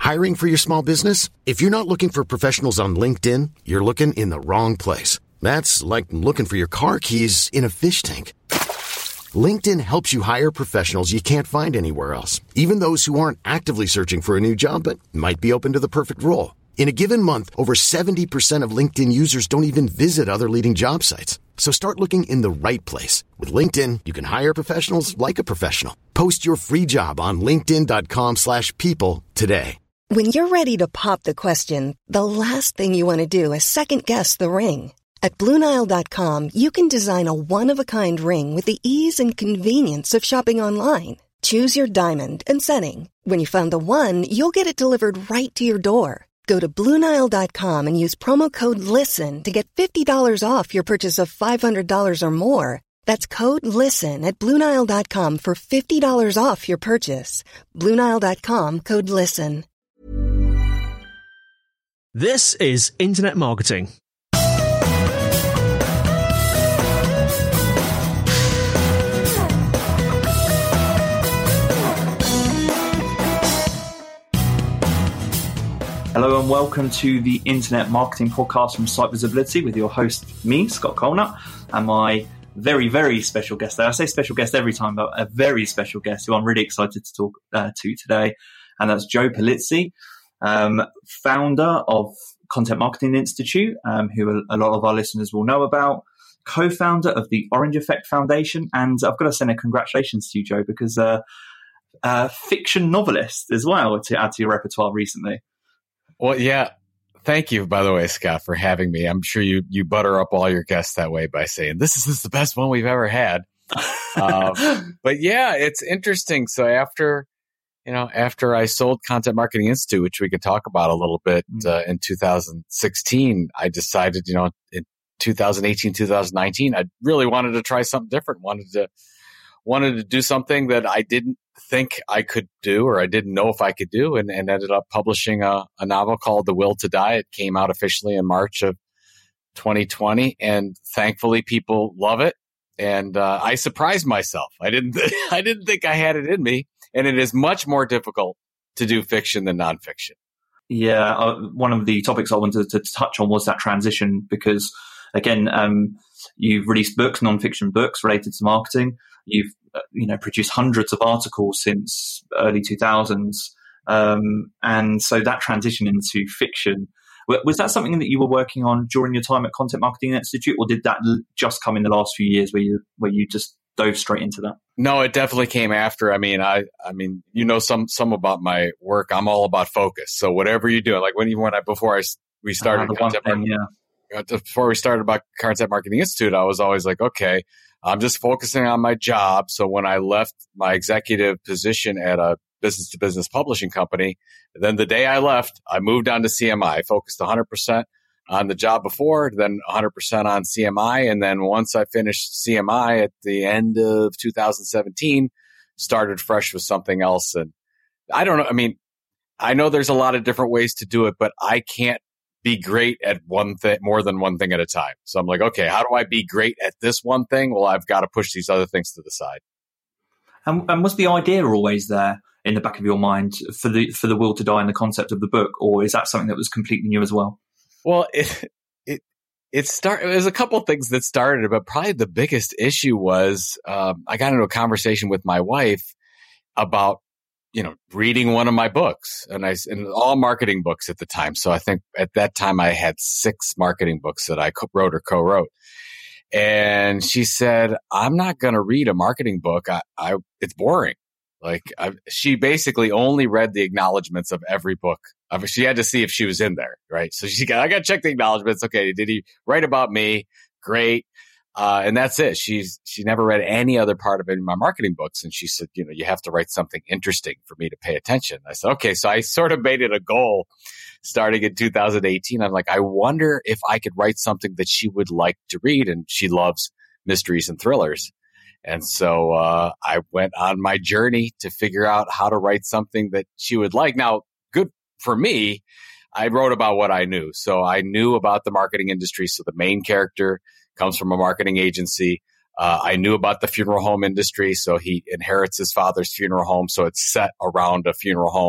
Hiring for your small business? If you're not looking for professionals on LinkedIn, you're looking in the wrong place. That's like looking for your car keys in a fish tank. LinkedIn helps you hire professionals you can't find anywhere else, even those who aren't actively searching for a new job but might be open to the perfect role. In a given month, over 70% of LinkedIn users don't even visit other leading job sites. So start looking in the right place. With LinkedIn, you can hire professionals like a professional. Post your free job on linkedin.com/people today. When you're ready to pop the question, the last thing you want to do is second-guess the ring. At BlueNile.com, you can design a one-of-a-kind ring with the ease and convenience of shopping online. Choose your diamond and setting. When you find the one, you'll get it delivered right to your door. Go to BlueNile.com and use promo code LISTEN to get $50 off your purchase of $500 or more. That's code LISTEN at BlueNile.com for $50 off your purchase. BlueNile.com, code LISTEN. This is Internet Marketing. Hello and welcome to the Internet Marketing Podcast from Site Visibility with your host, me, Scott Colnut, and my very, very special guest there. I say special guest every time, but a very special guest who I'm really excited to talk to today, and that's Joe Pulizzi, founder of Content Marketing Institute, who a lot of our listeners will know about, co-founder of the Orange Effect Foundation, and I've got to send a congratulations to you, Joe, because fiction novelist as well to add to your repertoire recently. Well, yeah. Thank you, by the way, Scott, for having me. I'm sure you butter up all your guests that way by saying, this is the best one we've ever had. But yeah, it's interesting. So after I sold Content Marketing Institute, which we could talk about a little bit in 2016, I decided, in 2018, 2019, I really wanted to try something different, wanted to do something that I didn't think I could do, or I didn't know if I could do, and ended up publishing a novel called The Will to Die. It came out officially in March of 2020, and thankfully people love it. And I surprised myself. I didn't think I had it in me, and it is much more difficult to do fiction than nonfiction. Yeah, one of the topics I wanted to touch on was that transition, because again, you've released books, nonfiction books related to marketing. You've produced hundreds of articles since early 2000s. And so that transition into fiction, was that something that you were working on during your time at Content Marketing Institute, or did that just come in the last few years where you just dove straight into that? No, it definitely came after. I mean, some about my work. I'm all about focus. So whatever you do, like before we started Content Marketing Institute, I was always like, okay, I'm just focusing on my job. So when I left my executive position at a business-to-business publishing company, then the day I left, I moved on to CMI. I focused 100% on the job before, then 100% on CMI. And then once I finished CMI at the end of 2017, started fresh with something else. And I don't know. I mean, I know there's a lot of different ways to do it, but I can't be great at one thing, more than one thing at a time. So I'm like, okay, how do I be great at this one thing? Well, I've got to push these other things to the side. And was the idea always there in the back of your mind for the Will to Die and the concept of the book, or is that something that was completely new as well? Well, it was a couple of things that started it, but probably the biggest issue was I got into a conversation with my wife about reading one of my books, and all marketing books at the time. So I think at that time I had 6 marketing books that I wrote or co-wrote. And she said, I'm not going to read a marketing book. It's boring. She basically only read the acknowledgments of every book. She had to see if she was in there, right? So I got to check the acknowledgments. Okay, did he write about me? Great. And that's it. She never read any other part of any of my marketing books. And she said, you have to write something interesting for me to pay attention. I said, okay. So I sort of made it a goal starting in 2018. I'm like, I wonder if I could write something that she would like to read. And she loves mysteries and thrillers. And so I went on my journey to figure out how to write something that she would like. Now, good for me, I wrote about what I knew. So I knew about the marketing industry. So the main character comes from a marketing agency. I knew about the funeral home industry. So he inherits his father's funeral home. So it's set around a funeral home.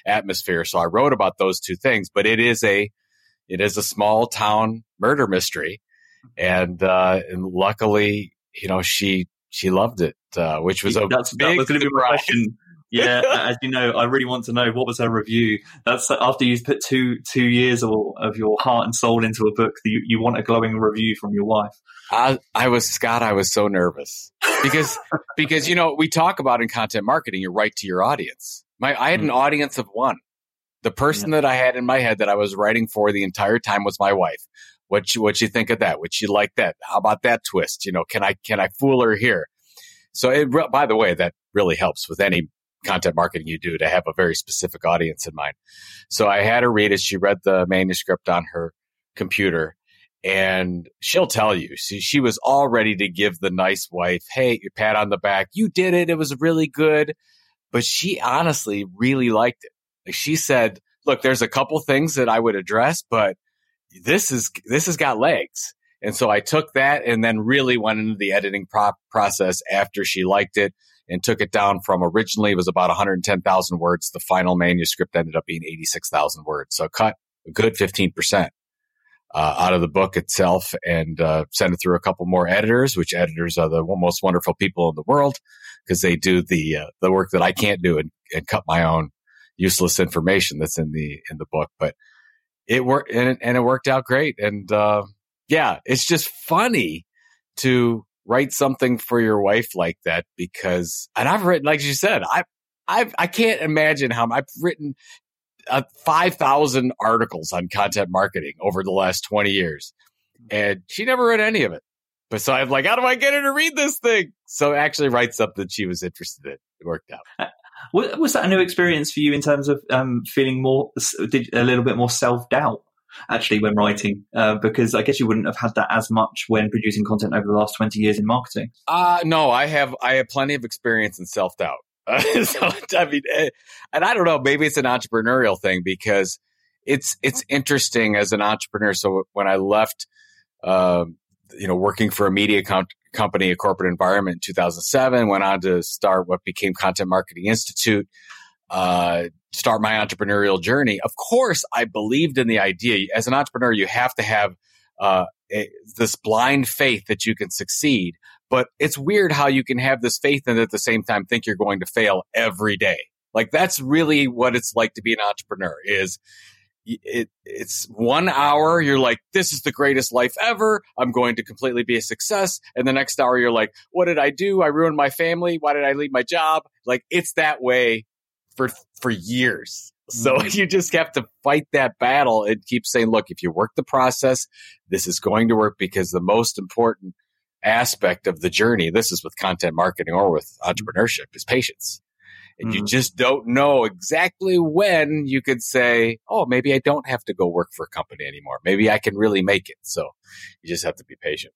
atmosphere. So I wrote about those two things, but it is a small town murder mystery. And luckily, she loved it, which was that was going to be my question. Yeah, as you know, I really want to know, what was her review? That's after you've put two years of your heart and soul into a book, that you want a glowing review from your wife. I was so nervous because we talk about in content marketing, you write to your audience. I had an audience of one. The person that I had in my head that I was writing for the entire time was my wife. What you think of that? Would she like that? How about that twist? Can I fool her here? So by the way, that really helps with any content marketing you do, to have a very specific audience in mind. So I had her read it. She read the manuscript on her computer, and she'll tell you, she was all ready to give the nice wife, hey, pat on the back. You did it. It was really good. But she honestly really liked it. Like, she said, look, there's a couple things that I would address, but this has got legs. And so I took that and then really went into the editing process after she liked it, and took it down from originally it was about 110,000 words. The final manuscript ended up being 86,000 words. So cut a good 15% out of the book itself, and sent it through a couple more editors, which editors are the most wonderful people in the world, because they do the work that I can't do, and cut my own useless information that's in the book. But it worked, and it worked out great. And it's just funny to write something for your wife like that, because, and I've written, like you said, I can't imagine how I've written 5,000 articles on content marketing over the last 20 years, and she never read any of it. But so I'm like, how do I get her to read this thing? So actually write something she was interested in. It worked out. Was that a new experience for you in terms of feeling a little bit more self-doubt, actually, when writing? Because I guess you wouldn't have had that as much when producing content over the last 20 years in marketing. No, I have plenty of experience in self-doubt. So, I mean, and I don't know, maybe it's an entrepreneurial thing, because it's interesting as an entrepreneur. So when I left, working for a media company, a corporate environment in 2007, went on to start what became Content Marketing Institute, start my entrepreneurial journey. Of course, I believed in the idea. As an entrepreneur, you have to have this blind faith that you can succeed. But it's weird how you can have this faith and at the same time think you're going to fail every day. Like, that's really what it's like to be an entrepreneur. It's 1 hour, you're like, this is the greatest life ever. I'm going to completely be a success. And the next hour, you're like, what did I do? I ruined my family. Why did I leave my job? Like, it's that way for years. So you just have to fight that battle and keep saying, look, if you work the process, this is going to work, because the most important aspect of the journey, this is with content marketing or with entrepreneurship, is patience. And you just don't know exactly when you could say, oh, maybe I don't have to go work for a company anymore. Maybe I can really make it. So you just have to be patient.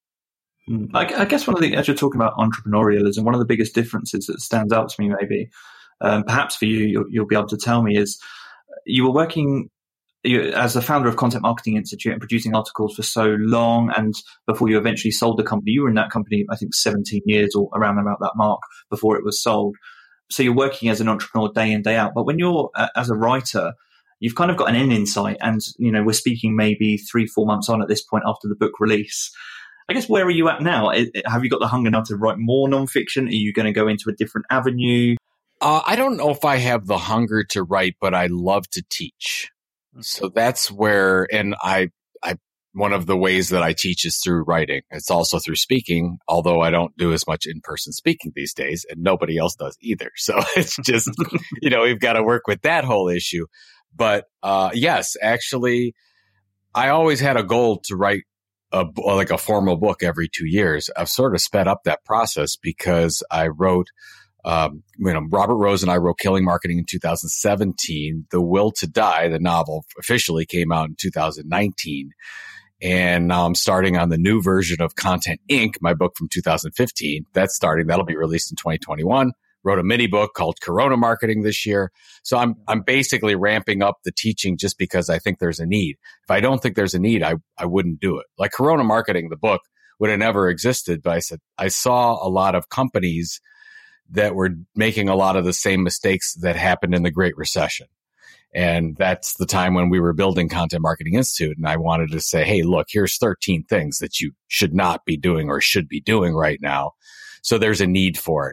I guess as you're talking about entrepreneurialism, one of the biggest differences that stands out to me, maybe, perhaps for you, you'll be able to tell me, is you were working as a founder of Content Marketing Institute and producing articles for so long, and before you eventually sold the company, you were in that company, I think, 17 years or around about that mark before it was sold. So you're working as an entrepreneur day in, day out. But when you're as a writer, you've kind of got an end in sight, and we're speaking maybe 3-4 months on at this point after the book release. I guess, where are you at now? Have you got the hunger now to write more nonfiction? Are you going to go into a different avenue? I don't know if I have the hunger to write, but I love to teach. So that's where, and one of the ways that I teach is through writing. It's also through speaking, although I don't do as much in-person speaking these days, and nobody else does either. So it's just, we've got to work with that whole issue. But yes, actually, I always had a goal to write a formal book every 2 years. I've sort of sped up that process because I wrote, Robert Rose and I wrote Killing Marketing in 2017. The Will to Die, the novel, officially came out in 2019. And now I'm starting on the new version of Content Inc., my book from 2015. That'll be released in 2021. Wrote a mini book called Corona Marketing this year. So I'm basically ramping up the teaching just because I think there's a need. If I don't think there's a need, I wouldn't do it. Like Corona Marketing, the book, would have never existed. But I saw a lot of companies that were making a lot of the same mistakes that happened in the Great Recession. And that's the time when we were building Content Marketing Institute. And I wanted to say, hey, look, here's 13 things that you should not be doing or should be doing right now. So there's a need for it.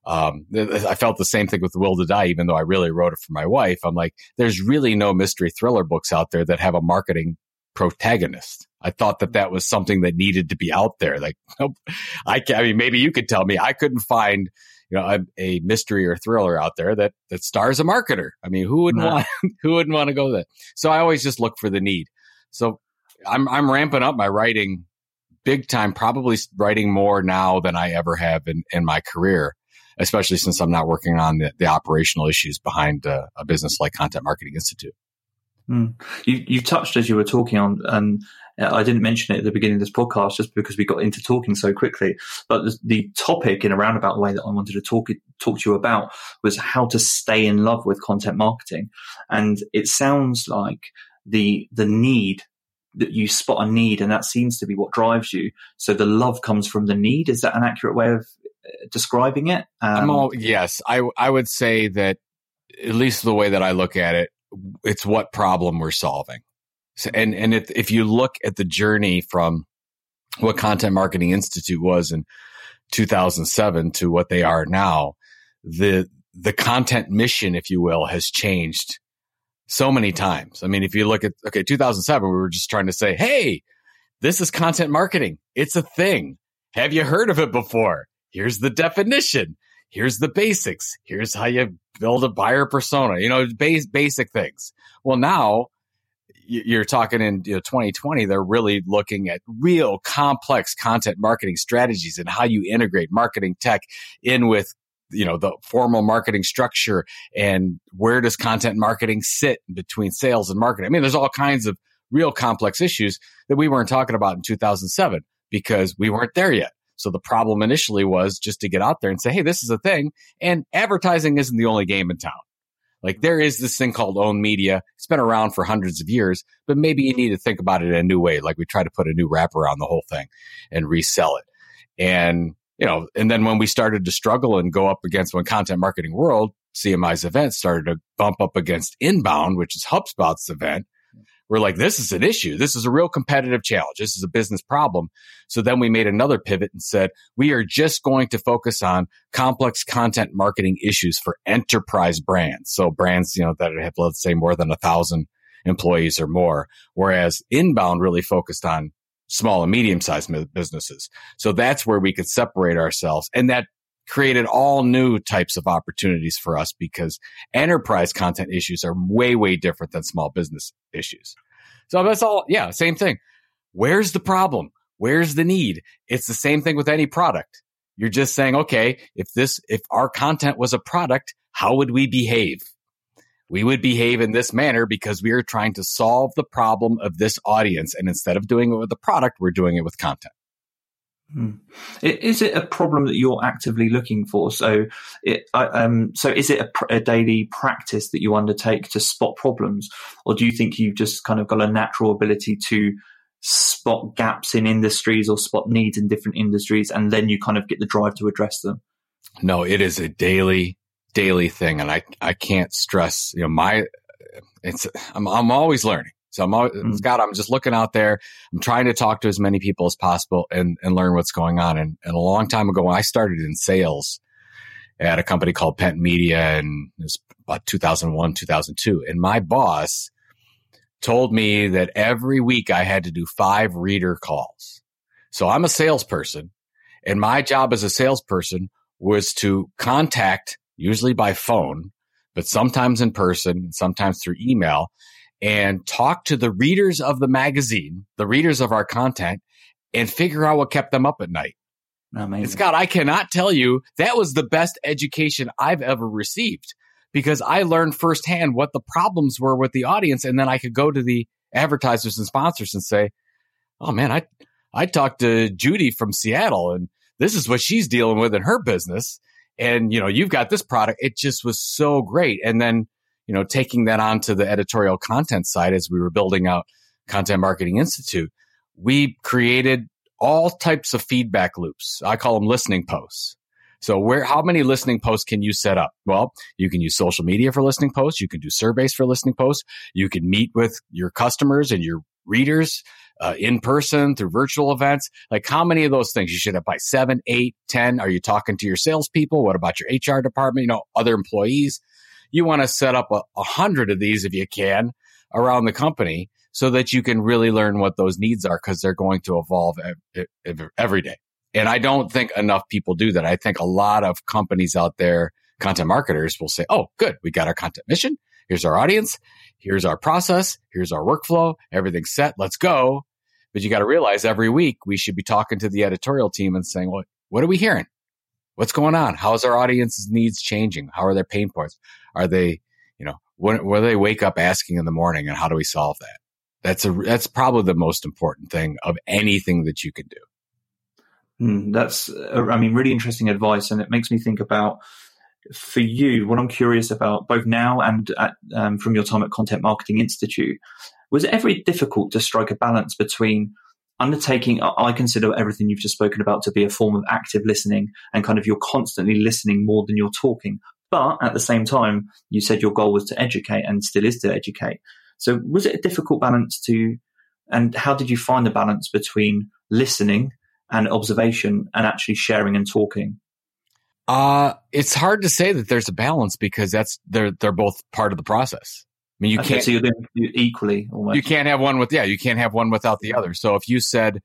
I felt the same thing with Will to Die, even though I really wrote it for my wife. I'm like, there's really no mystery thriller books out there that have a marketing protagonist. I thought that was something that needed to be out there. Like, nope. I mean, maybe you could tell me. I couldn't find, a mystery or thriller out there that stars a marketer. I mean, who wouldn't want to go there? So I always just look for the need. So I'm ramping up my writing big time, probably writing more now than I ever have in my career, especially since I'm not working on the operational issues behind a business like Content Marketing Institute. You touched as you were talking on, and I didn't mention it at the beginning of this podcast just because we got into talking so quickly. But the topic in a roundabout way that I wanted to talk to you about was how to stay in love with content marketing. And it sounds like the need that you spot a need, and that seems to be what drives you. So the love comes from the need. Is that an accurate way of describing it? Yes, I would say that, at least the way that I look at it, it's what problem we're solving. So, and if you look at the journey from what Content Marketing Institute was in 2007 to what they are now, the content mission, if you will, has changed so many times. I mean, if you look at, 2007, we were just trying to say, hey, this is content marketing. It's a thing. Have you heard of it before? Here's the definition. Here's the basics. Here's how you build a buyer persona, basic things. Well, now you're talking in 2020, they're really looking at real complex content marketing strategies and how you integrate marketing tech in with, the formal marketing structure, and where does content marketing sit between sales and marketing. I mean, there's all kinds of real complex issues that we weren't talking about in 2007 because we weren't there yet. So the problem initially was just to get out there and say, hey, this is a thing. And advertising isn't the only game in town. Like, there is this thing called owned media. It's been around for hundreds of years, but maybe you need to think about it in a new way. Like, we try to put a new wrapper on the whole thing and resell it. And, and then when we started to struggle and go up against, when Content Marketing World, CMI's event, started to bump up against Inbound, which is HubSpot's event, we're like, this is an issue. This is a real competitive challenge. This is a business problem. So then we made another pivot and said, we are just going to focus on complex content marketing issues for enterprise brands. So brands, that have, let's say, more than 1,000 employees or more, whereas Inbound really focused on small and medium-sized businesses. So that's where we could separate ourselves. And that created all new types of opportunities for us, because enterprise content issues are way, way different than small business issues. So that's all. Yeah. Same thing. Where's the problem? Where's the need? It's the same thing with any product. You're just saying, okay, if our content was a product, how would we behave? We would behave in this manner because we are trying to solve the problem of this audience. And instead of doing it with the product, we're doing it with content. Is it a problem that you're actively looking for? So is it a daily practice that you undertake to spot problems? Or do you think you've just kind of got a natural ability to spot gaps in industries or spot needs in different industries, and then you kind of get the drive to address them? No, it is a daily thing. And I can't stress, I'm always learning. So Scott, I'm just looking out there. I'm trying to talk to as many people as possible and learn what's going on. And a long time ago, when I started in sales at a company called Pent Media, and it was about 2001, 2002. And my boss told me that every week I had to do 5 reader calls. So I'm a salesperson, and my job as a salesperson was to contact, usually by phone, but sometimes in person, sometimes through email, and talk to the readers of the magazine, the readers of our content, and figure out what kept them up at night. Amazing. And Scott, I cannot tell you, that was the best education I've ever received, because I learned firsthand what the problems were with the audience. And then I could go to the advertisers and sponsors and say, oh man, I talked to Judy from Seattle, and this is what she's dealing with in her business. And, you've got this product. It just was so great. And then, taking that onto the editorial content side, as we were building out Content Marketing Institute, we created all types of feedback loops. I call them listening posts. So how many listening posts can you set up? Well, you can use social media for listening posts. You can do surveys for listening posts. You can meet with your customers and your readers in person through virtual events. Like, how many of those things? You should have by 7, 8, 10. Are you talking to your salespeople? What about your HR department? Other employees? You want to set up 100 of these if you can around the company so that you can really learn what those needs are, because they're going to evolve every day. And I don't think enough people do that. I think a lot of companies out there, content marketers, will say, oh, good, we got our content mission. Here's our audience. Here's our process. Here's our workflow. Everything's set. Let's go. But you got to realize every week we should be talking to the editorial team and saying, well, what are we hearing? What's going on? How is our audience's needs changing? How are their pain points? Are they, what do they wake up asking in the morning, and how do we solve that? That's probably the most important thing of anything that you can do. That's, really interesting advice. And it makes me think about, for you, what I'm curious about both now and from your time at Content Marketing Institute, was it ever difficult to strike a balance between undertaking, I consider everything you've just spoken about to be a form of active listening, and kind of you're constantly listening more than you're talking. But at the same time, you said your goal was to educate, and still is to educate. So was it a difficult balance and how did you find the balance between listening and observation and actually sharing and talking? It's hard to say that there's a balance, because they're both part of the process. I mean, you can't. So you're doing equally. Almost. You can't have one you can't have one without the other. So if you said,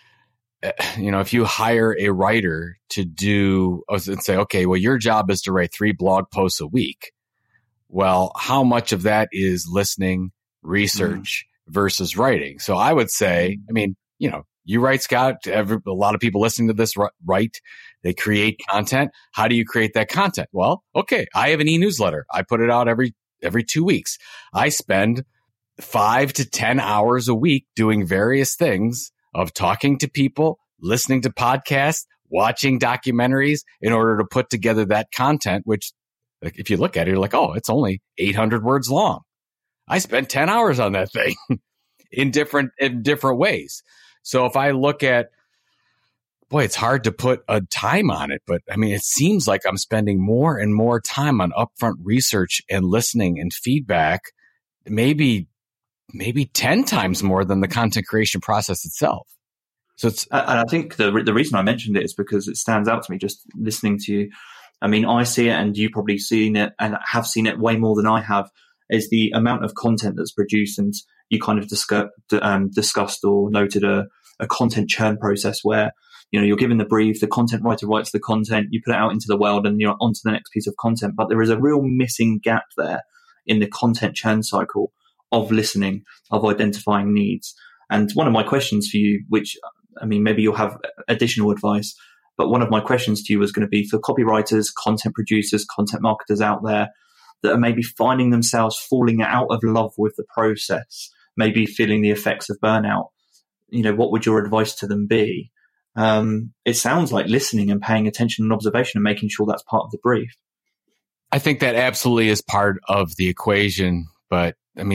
if you hire a writer to do, and say, okay, well, your job is to write 3 blog posts a week. Well, how much of that is listening, research versus writing? So I would say, you write, Scott, a lot of people listening to this write, they create content. How do you create that content? Well, okay, I have an e-newsletter. I put it out every 2 weeks. I spend 5 to 10 hours a week doing various things of talking to people, listening to podcasts, watching documentaries in order to put together that content, which, like, if you look at it, you're like, oh, it's only 800 words long. I spent 10 hours on that thing in different ways. So if I look at, boy, it's hard to put a time on it, but it seems like I'm spending more and more time on upfront research and listening and feedback, maybe 10 times more than the content creation process itself. So it's, and I think the reason I mentioned it is because it stands out to me just listening to you. I see it, and you probably seen it and have seen it way more than I have, is the amount of content that's produced. And you kind of discussed or noted a content churn process where, you're given the brief, the content writer writes the content, you put it out into the world, and you're on to the next piece of content. But there is a real missing gap there in the content churn cycle of listening, of identifying needs. And one of my questions for you, which, maybe you'll have additional advice, but one of my questions to you was going to be for copywriters, content producers, content marketers out there that are maybe finding themselves falling out of love with the process, maybe feeling the effects of burnout. What would your advice to them be? It sounds like listening and paying attention and observation and making sure that's part of the brief. I think that absolutely is part of the equation. But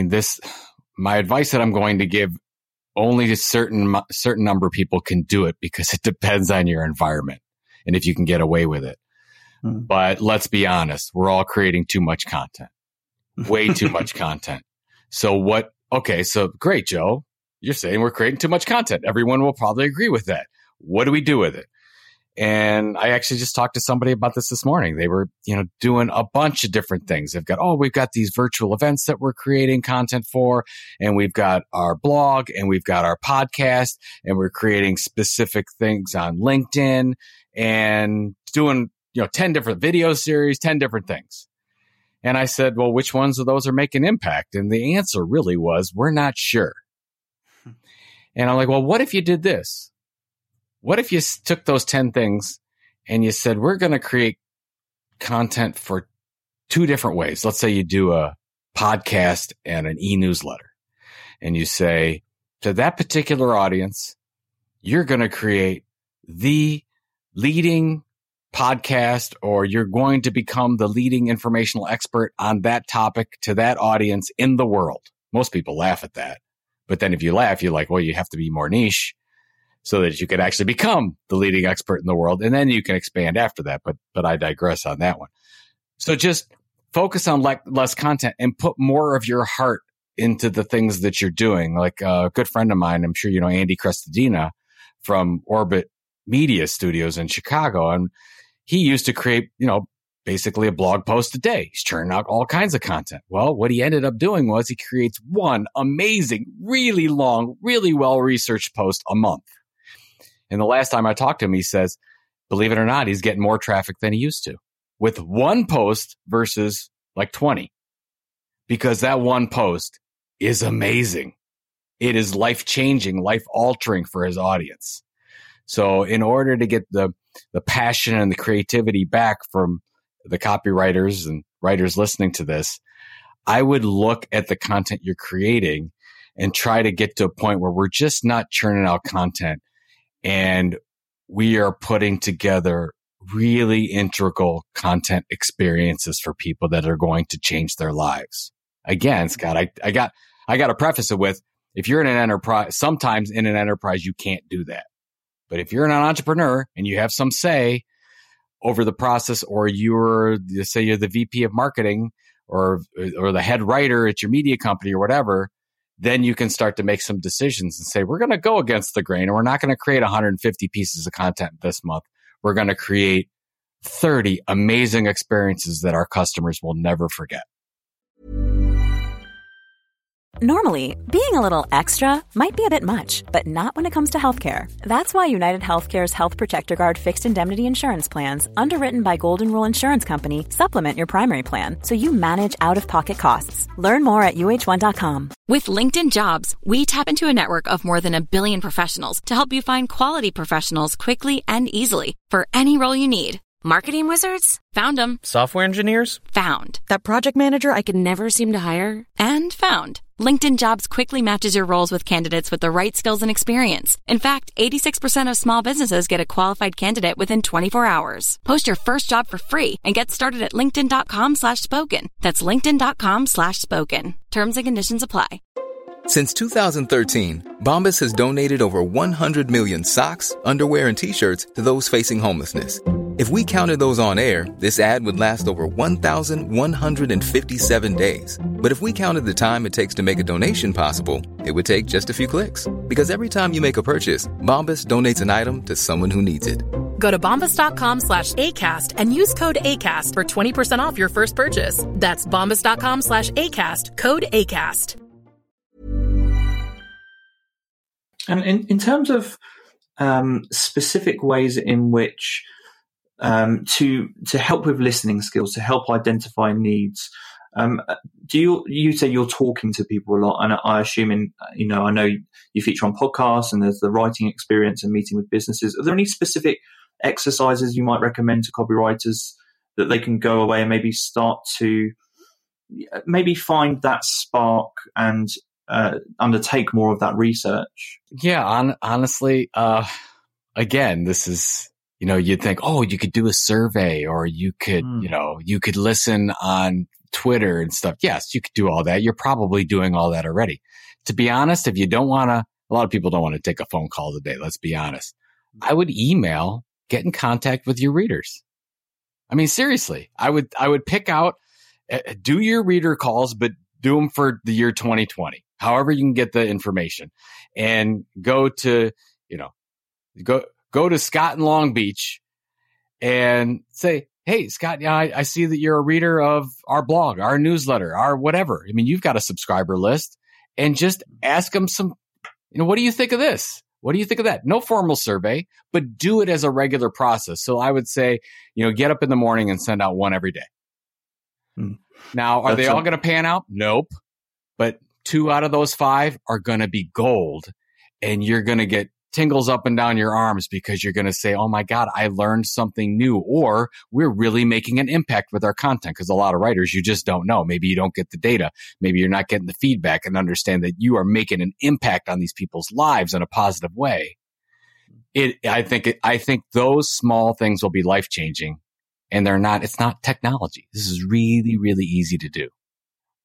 my advice that I'm going to give, only a certain number of people can do it, because it depends on your environment and if you can get away with it. But let's be honest, we're all creating too much content, way too much content. So great, Joe. You're saying we're creating too much content. Everyone will probably agree with that. What do we do with it? And I actually just talked to somebody about this morning. They were, doing a bunch of different things. We've got these virtual events that we're creating content for, and we've got our blog, and we've got our podcast, and we're creating specific things on LinkedIn, and doing, 10 different video series, 10 different things. And I said, well, which ones of those are making impact? And the answer really was, we're not sure. And I'm like, well, what if you did this? What if you took those 10 things and you said, we're going to create content for 2 different ways? Let's say you do a podcast and an e-newsletter, and you say to that particular audience, you're going to create the leading podcast, or you're going to become the leading informational expert on that topic to that audience in the world. Most people laugh at that. But then if you laugh, you're like, well, you have to be more niche. so that you can actually become the leading expert in the world. And then you can expand after that. But I digress on that one. So just focus on less content and put more of your heart into the things that you're doing. Like a good friend of mine, I'm sure you know Andy Crestodina from Orbit Media Studios in Chicago. And he used to create, basically a blog post a day. He's churning out all kinds of content. Well, what he ended up doing was he creates one amazing, really long, really well-researched post a month. And the last time I talked to him, he says, believe it or not, he's getting more traffic than he used to with one post versus like 20. Because that one post is amazing. It is life-changing, life-altering for his audience. So in order to get the passion and the creativity back from the copywriters and writers listening to this, I would look at the content you're creating and try to get to a point where we're just not churning out content and we are putting together really integral content experiences for people that are going to change their lives. Again, Scott, I got to preface it with, if you're in an enterprise, sometimes in an enterprise, you can't do that. But if you're an entrepreneur and you have some say over the process, or you're the VP of marketing or the head writer at your media company or whatever, then you can start to make some decisions and say, we're going to go against the grain and we're not going to create 150 pieces of content this month. We're going to create 30 amazing experiences that our customers will never forget. Normally, being a little extra might be a bit much, but not when it comes to healthcare. That's why United Healthcare's Health Protector Guard fixed indemnity insurance plans, underwritten by Golden Rule Insurance Company, supplement your primary plan so you manage out-of-pocket costs. Learn more at uh1.com. With LinkedIn Jobs, we tap into a network of more than 1 billion professionals to help you find quality professionals quickly and easily for any role you need. Marketing wizards? Found them. Software engineers? Found. That project manager I could never seem to hire? And found. LinkedIn Jobs quickly matches your roles with candidates with the right skills and experience. In fact, 86% of small businesses get a qualified candidate within 24 hours. Post your first job for free and get started at linkedin.com/spoken. That's linkedin.com/spoken. Terms and conditions apply. Since 2013, Bombas has donated over 100 million socks, underwear, and T-shirts to those facing homelessness. If we counted those on air, this ad would last over 1,157 days. But if we counted the time it takes to make a donation possible, it would take just a few clicks. Because every time you make a purchase, Bombas donates an item to someone who needs it. Go to bombas.com/ACAST and use code ACAST for 20% off your first purchase. That's bombas.com/ACAST, code ACAST. And in terms of specific ways in which to help with listening skills, to help identify needs, do you say you're talking to people a lot? And I assume I know you feature on podcasts and there's the writing experience and meeting with businesses. Are there any specific exercises you might recommend to copywriters that they can go away and maybe start to maybe find that spark and undertake more of that research? Yeah, honestly, again, this is, you'd think, oh, you could do a survey, or you could, you could listen on Twitter and stuff. Yes, you could do all that. You're probably doing all that already. To be honest, if you don't want to, a lot of people don't want to take a phone call today. Let's be honest. I would email, get in contact with your readers. I mean, seriously, I would pick out, do your reader calls, but do them for the year 2020. However you can get the information, and go to, go to Scott in Long Beach and say, hey, Scott, yeah, I see that you're a reader of our blog, our newsletter, our whatever. I mean, you've got a subscriber list, and just ask them some, what do you think of this? What do you think of that? No formal survey, but do it as a regular process. So I would say, get up in the morning and send out one every day. Now, are they all going to pan out? Nope. But 2 out of those 5 are going to be gold, and you're going to get tingles up and down your arms because you're going to say, oh my God, I learned something new, or we're really making an impact with our content. Because a lot of writers, you just don't know. Maybe you don't get the data. Maybe you're not getting the feedback and understand that you are making an impact on these people's lives in a positive way. I think those small things will be life-changing, and it's not technology. This is really, really easy to do.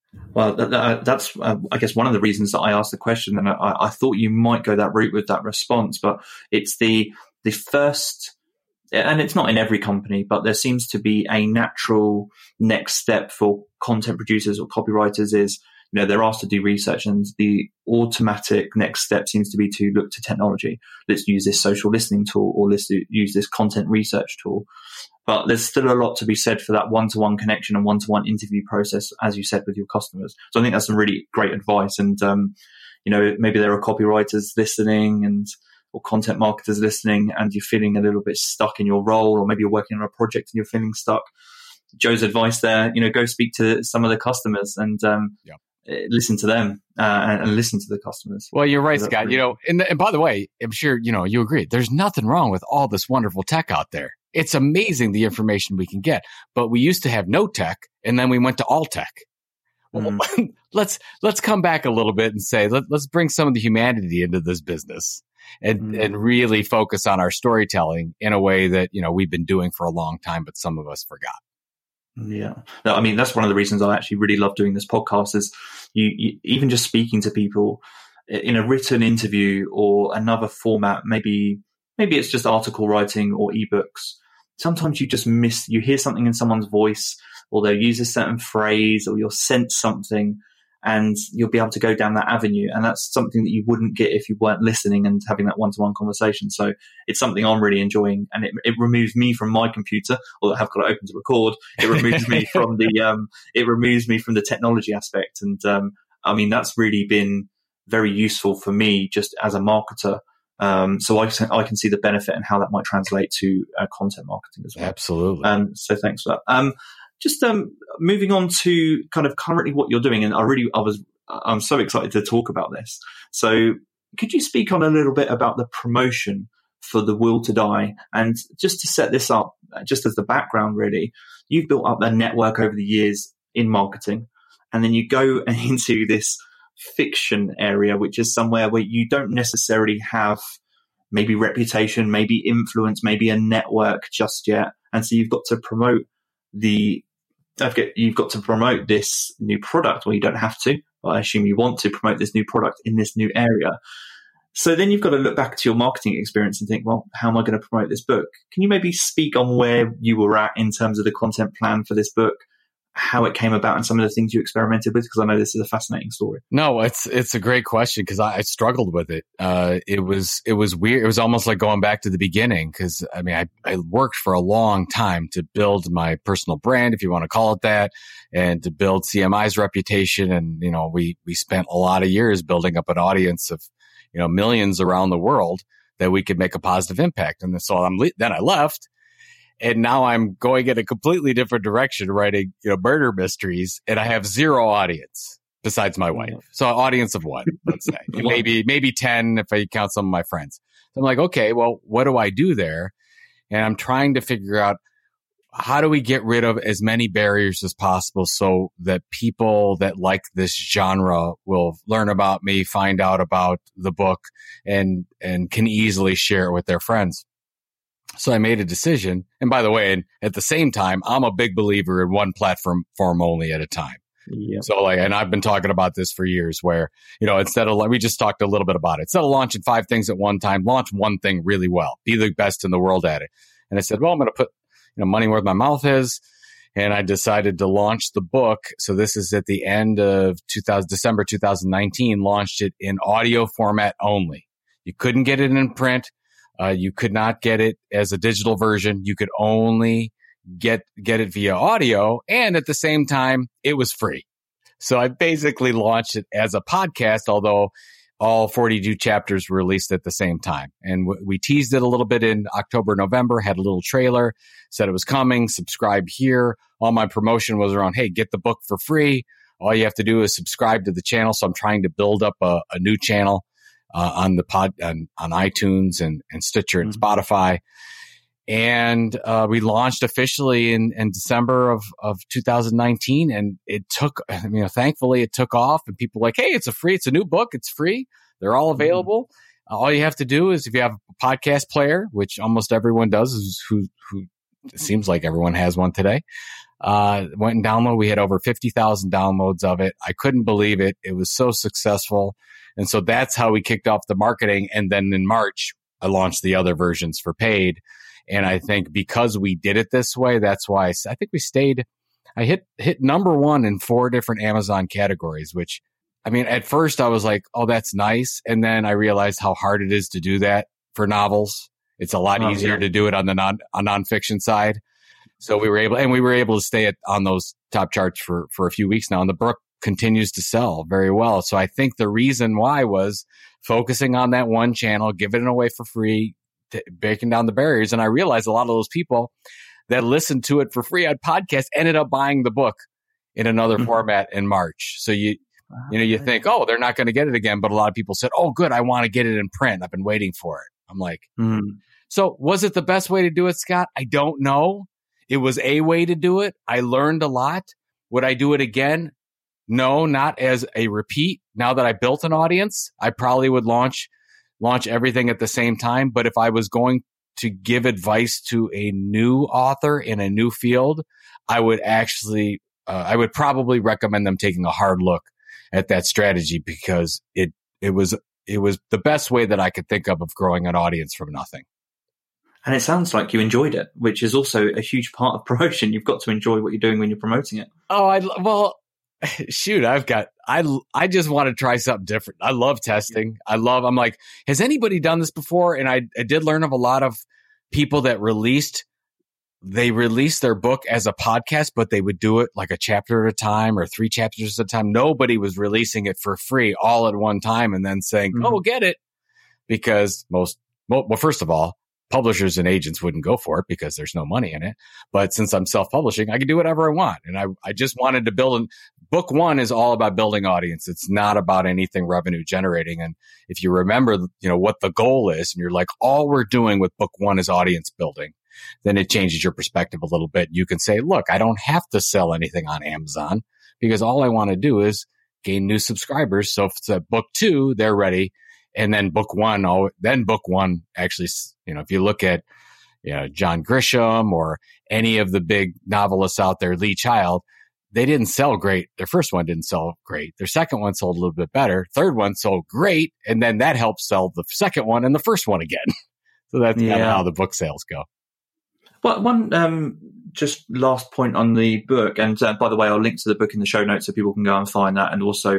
Well, that's, I guess, one of the reasons that I asked the question, and I thought you might go that route with that response, but it's the first, and it's not in every company, but there seems to be a natural next step for content producers or copywriters is, they're asked to do research, and the automatic next step seems to be to look to technology. Let's use this social listening tool, or let's use this content research tool. But there's still a lot to be said for that one-to-one connection and one-to-one interview process, as you said, with your customers. So I think that's some really great advice. And, maybe there are copywriters listening or content marketers listening, and you're feeling a little bit stuck in your role, or maybe you're working on a project and you're feeling stuck. Joe's advice there, go speak to some of the customers and listen to them and listen to the customers. Well, you're right, Scott. And by the way, I'm sure, you agree. There's nothing wrong with all this wonderful tech out there. It's amazing the information we can get, but we used to have no tech, and then we went to all tech. Well, let's come back a little bit and say, let's bring some of the humanity into this business and really focus on our storytelling in a way that, we've been doing for a long time, but some of us forgot. Yeah. No, I mean, that's one of the reasons I actually really love doing this podcast is you even just speaking to people in a written interview or another format, maybe it's just article writing or ebooks. Sometimes you just you hear something in someone's voice, or they'll use a certain phrase, or you'll sense something, and you'll be able to go down that avenue. And that's something that you wouldn't get if you weren't listening and having that one-to-one conversation. So it's something I'm really enjoying, and it removes me from my computer, although I have got it open to record. It removes me from the technology aspect. And I mean, that's really been very useful for me just as a marketer. So I can see the benefit and how that might translate to content marketing as well. Absolutely. So thanks for that. Just moving on to kind of currently what you're doing, and I'm so excited to talk about this. So could you speak on a little bit about the promotion for The Will to Die? And just to set this up, just as the background, really, you've built up a network over the years in marketing, and then you go into this fiction area, which is somewhere where you don't necessarily have maybe reputation, maybe influence, maybe a network just yet. And so you've got to promote this new product. Well, you don't have to, but I assume you want to promote this new product in this new area. So then you've got to look back to your marketing experience and think, well, how am I going to promote this book? Can you maybe speak on where you were at in terms of the content plan for this book, how it came about, and some of the things you experimented with? Because I know this is a fascinating story. No, it's a great question, because I struggled with it. It was weird. It was almost like going back to the beginning, because I mean, I worked for a long time to build my personal brand, if you want to call it that, and to build CMI's reputation. And, we spent a lot of years building up an audience of, millions around the world that we could make a positive impact. And so then I left. And now I'm going in a completely different direction, writing, murder mysteries, and I have zero audience besides my wife. So an audience of one, let's say, maybe 10 if I count some of my friends. So I'm like, okay, well, what do I do there? And I'm trying to figure out, how do we get rid of as many barriers as possible so that people that like this genre will learn about me, find out about the book, and can easily share it with their friends. So I made a decision. And by the way, and at the same time, I'm a big believer in one platform only at a time. Yep. So and I've been talking about this for years, where, instead of, we just talked a little bit about it. Instead of launching 5 things at one time, launch one thing really well, be the best in the world at it. And I said, well, I'm going to put, money where my mouth is. And I decided to launch the book. So this is at the end of December 2019, launched it in audio format only. You couldn't get it in print. You could not get it as a digital version. You could only get it via audio. And at the same time, it was free. So I basically launched it as a podcast, although all 42 chapters were released at the same time. And we teased it a little bit in October, November, had a little trailer, said it was coming, subscribe here. All my promotion was around, hey, get the book for free. All you have to do is subscribe to the channel. So I'm trying to build up a new channel on iTunes and Stitcher and Spotify. And we launched officially in December of 2019. And it took, thankfully it took off, and people were like, hey, it's a new book. It's free. They're all available. All you have to do is, if you have a podcast player, which almost everyone does, who it seems like everyone has one today, went and downloaded. We had over 50,000 downloads of it. I couldn't believe it. It was so successful. And so that's how we kicked off the marketing. And then in March, I launched the other versions for paid. And I think because we did it this way, that's why I think we stayed. I hit number 1 in 4 different Amazon categories, which, I mean, at first I was like, oh, that's nice. And then I realized how hard it is to do that for novels. It's a lot easier to do it on the nonfiction side. So we were able to stay on those top charts for a few weeks now. And the book continues to sell very well. So I think the reason why was focusing on that one channel, giving it away for free, breaking down the barriers. And I realized a lot of those people that listened to it for free on podcast ended up buying the book in another format in March. So you think, oh, they're not going to get it again. But a lot of people said, oh, good, I want to get it in print. I've been waiting for it. I'm like, So was it the best way to do it, Scott? I don't know. It was a way to do it. I learned a lot. Would I do it again? No, not as a repeat. Now that I built an audience, I probably would launch everything at the same time. But if I was going to give advice to a new author in a new field, I would probably recommend them taking a hard look at that strategy, because it was the best way that I could think of growing an audience from nothing. And it sounds like you enjoyed it, which is also a huge part of promotion. You've got to enjoy what you're doing when you're promoting it. Oh, shoot, I just want to try something different. I love testing. I'm like, has anybody done this before? And I did learn of a lot of people that released their book as a podcast, but they would do it like a chapter at a time or 3 chapters at a time. Nobody was releasing it for free all at one time and then saying, oh, we'll get it. Because first of all, publishers and agents wouldn't go for it because there's no money in it. But since I'm self-publishing, I can do whatever I want. And I just wanted to build. Book 1 is all about building audience. It's not about anything revenue generating. And if you remember, what the goal is, and you're like, all we're doing with book 1 is audience building, then it changes your perspective a little bit. You can say, look, I don't have to sell anything on Amazon because all I want to do is gain new subscribers. So if it's a book 2, they're ready. And then book 1 actually, if you look at, John Grisham or any of the big novelists out there, Lee Child, they didn't sell great. Their first one didn't sell great. Their second one sold a little bit better. Third one sold great. And then that helped sell the second one and the first one again. So that's kind of how the book sales go. Well, one just last point on the book, and by the way, I'll link to the book in the show notes so people can go and find that, and also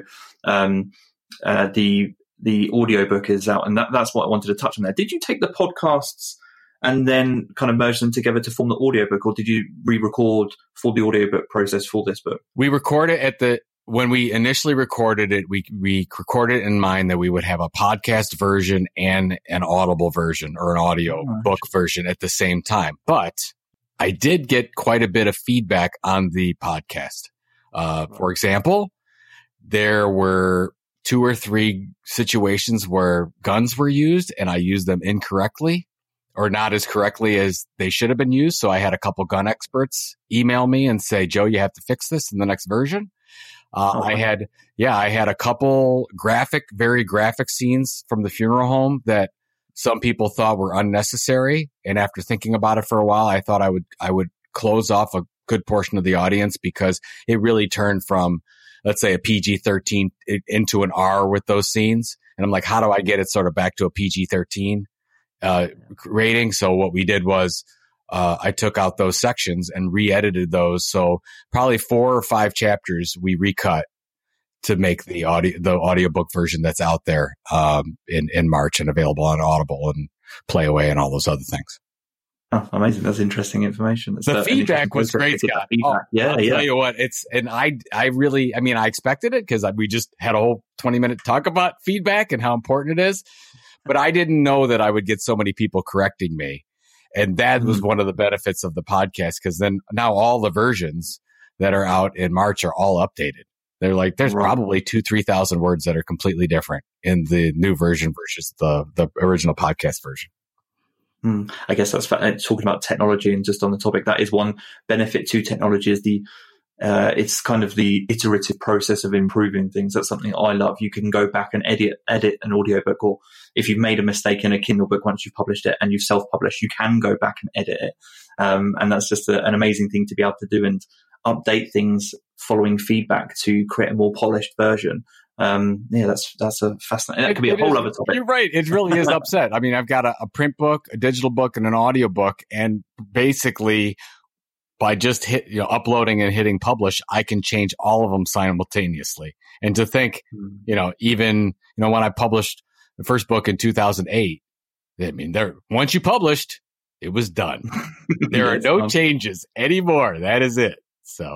the audiobook is out, and that's what I wanted to touch on there. Did you take the podcasts and then kind of merge them together to form the audiobook, or did you re-record for the audiobook process for this book? We recorded when we initially recorded it, we recorded in mind that we would have a podcast version and an Audible version or an audio book version at the same time. But I did get quite a bit of feedback on the podcast. For example, there were 2 or 3 situations where guns were used and I used them incorrectly or not as correctly as they should have been used. So I had a couple gun experts email me and say, Joe, you have to fix this in the next version. I had a couple very graphic scenes from the funeral home that some people thought were unnecessary. And after thinking about it for a while, I thought I would close off a good portion of the audience because it really turned from, let's say, a PG-13 into an R with those scenes. And I'm like, how do I get it sort of back to a PG-13 rating? So what we did was I took out those sections and re-edited those. So probably 4 or 5 chapters we recut to make the audiobook version that's out there in March and available on Audible and Playaway and all those other things. Oh, amazing. That's interesting information. The feedback was great, Scott. I'll tell you what, I expected it because we just had a whole 20-minute talk about feedback and how important it is. But I didn't know that I would get so many people correcting me. And that was one of the benefits of the podcast, because then now all the versions that are out in March are all updated. They're like, there's probably 2,000-3,000 words that are completely different in the new version versus the original podcast version. I guess that's talking about technology, and just on the topic, that is one benefit to technology is it's kind of the iterative process of improving things. That's something I love. You can go back and edit an audiobook, or if you've made a mistake in a Kindle book once you've published it and you've self-published, you can go back and edit it. And that's just an amazing thing to be able to do. And update things following feedback to create a more polished version. That's a fascinating. That could be a whole other topic. You're right. It really is upset. I mean, I've got a print book, a digital book, and an audio book, and basically by just uploading and hitting publish, I can change all of them simultaneously. And to think, even when I published the first book in 2008, I mean, once you published, it was done. There are no changes anymore. That is it. So.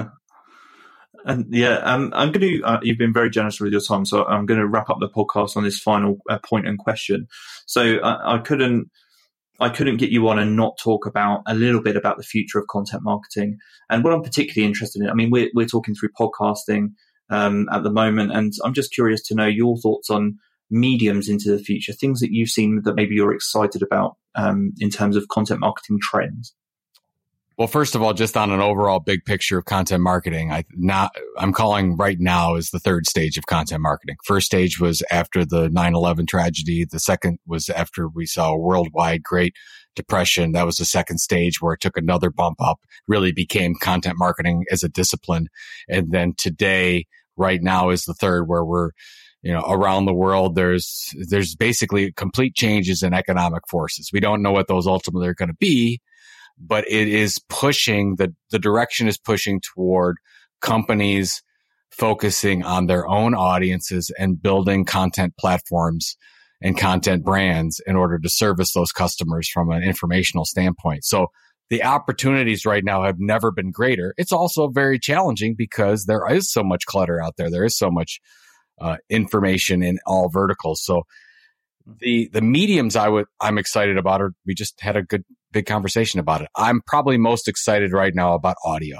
And I'm going to, you've been very generous with your time, so I'm going to wrap up the podcast on this final point and question. So I couldn't get you on and not talk about a little bit about the future of content marketing. And what I'm particularly interested in, I mean, we're talking through podcasting at the moment, and I'm just curious to know your thoughts on mediums into the future, things that you've seen that maybe you're excited about in terms of content marketing trends. Well, first of all, just on an overall big picture of content marketing, I'm calling right now is the third stage of content marketing. First stage was after the 9/11 tragedy. The second was after we saw a worldwide Great Depression. That was the second stage where it took another bump up, really became content marketing as a discipline. And then today, right now, is the third, where we're, around the world, there's basically complete changes in economic forces. We don't know what those ultimately are going to be, but it is pushing, the direction is pushing toward companies focusing on their own audiences and building content platforms and content brands in order to service those customers from an informational standpoint. So the opportunities right now have never been greater. It's also very challenging because there is so much clutter out there. There is so much information in all verticals. So the mediums I'm excited about, or we just had a good big conversation about it. I'm probably most excited right now about audio.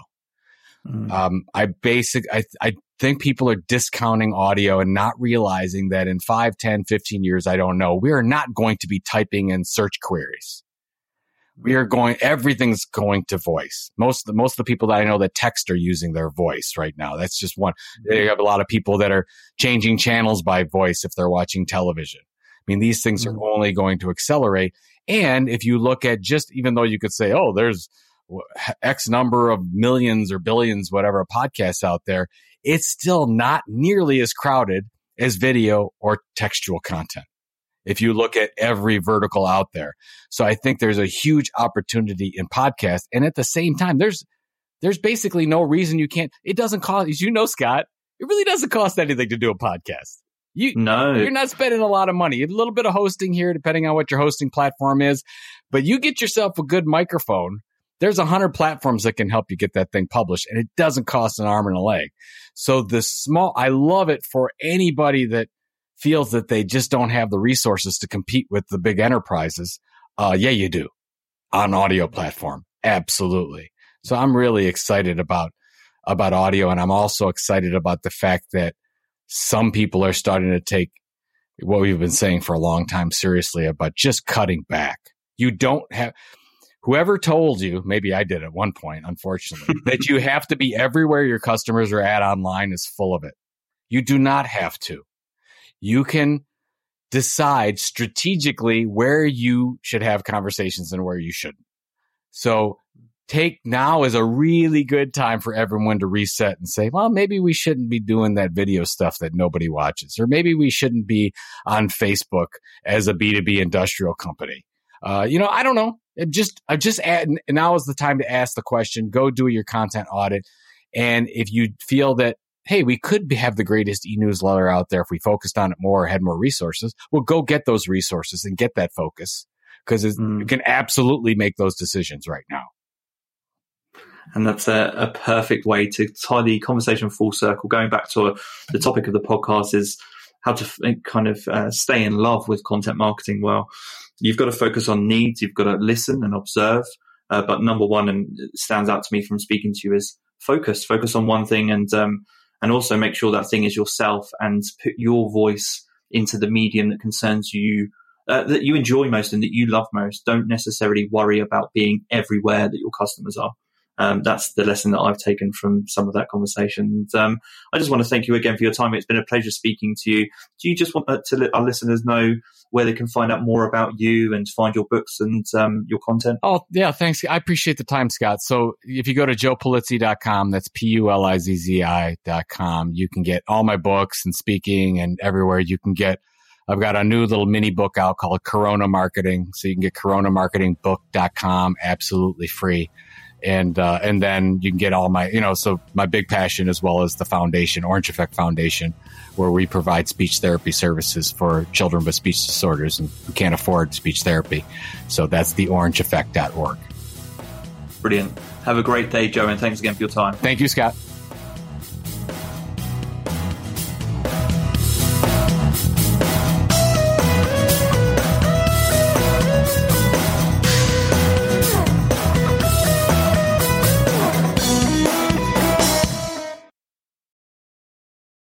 I think people are discounting audio and not realizing that in 5, 10, 15 years, I don't know, we are not going to be typing in search queries. Everything's going to voice. Most of the people that I know that text are using their voice right now. That's just one. You have a lot of people that are changing channels by voice if they're watching television. I mean, these things are only going to accelerate. And if you look at even though you could say, oh, there's X number of millions or billions, whatever, podcasts out there, it's still not nearly as crowded as video or textual content if you look at every vertical out there. So I think there's a huge opportunity in podcasts. And at the same time, there's basically no reason you can't. It doesn't cost, as you know, Scott, it really doesn't cost anything to do a podcast. You're not spending a lot of money. A little bit of hosting here, depending on what your hosting platform is. But you get yourself a good microphone. There's 100 platforms that can help you get that thing published, and it doesn't cost an arm and a leg. So I love it for anybody that feels that they just don't have the resources to compete with the big enterprises. Yeah, you do. On audio platform. Absolutely. So I'm really excited about audio, and I'm also excited about the fact that some people are starting to take what we've been saying for a long time seriously about just cutting back. You don't have, whoever told you, maybe I did at one point, unfortunately, that you have to be everywhere your customers are at online is full of it. You do not have to. You can decide strategically where you should have conversations and where you shouldn't. So now is a really good time for everyone to reset and say, well, maybe we shouldn't be doing that video stuff that nobody watches, or maybe we shouldn't be on Facebook as a B2B industrial company. I don't know. Now is the time to ask the question, go do your content audit. And if you feel that, hey, we could have the greatest e-newsletter out there if we focused on it more or had more resources, well, go get those resources and get that focus, because you can absolutely make those decisions right now. And that's a perfect way to tie the conversation full circle. Going back to the topic of the podcast is how to kind of stay in love with content marketing. Well, you've got to focus on needs. You've got to listen and observe. But number one, and it stands out to me from speaking to you, is focus. Focus on one thing, and also make sure that thing is yourself, and put your voice into the medium that concerns you, that you enjoy most and that you love most. Don't necessarily worry about being everywhere that your customers are. That's the lesson that I've taken from some of that conversation. And, I just want to thank you again for your time. It's been a pleasure speaking to you. Do you just want to let our listeners know where they can find out more about you and find your books and your content? Oh, yeah, thanks. I appreciate the time, Scott. So if you go to joepulizzi.com, that's PULIZZI.com, you can get all my books and speaking and everywhere you can get. I've got a new little mini book out called Corona Marketing. So you can get coronamarketingbook.com absolutely free. And then you can get all my, so my big passion as well as the foundation, Orange Effect Foundation, where we provide speech therapy services for children with speech disorders and who can't afford speech therapy. So that's the orangeeffect.org. Brilliant. Have a great day, Joe, and thanks again for your time. Thank you, Scott.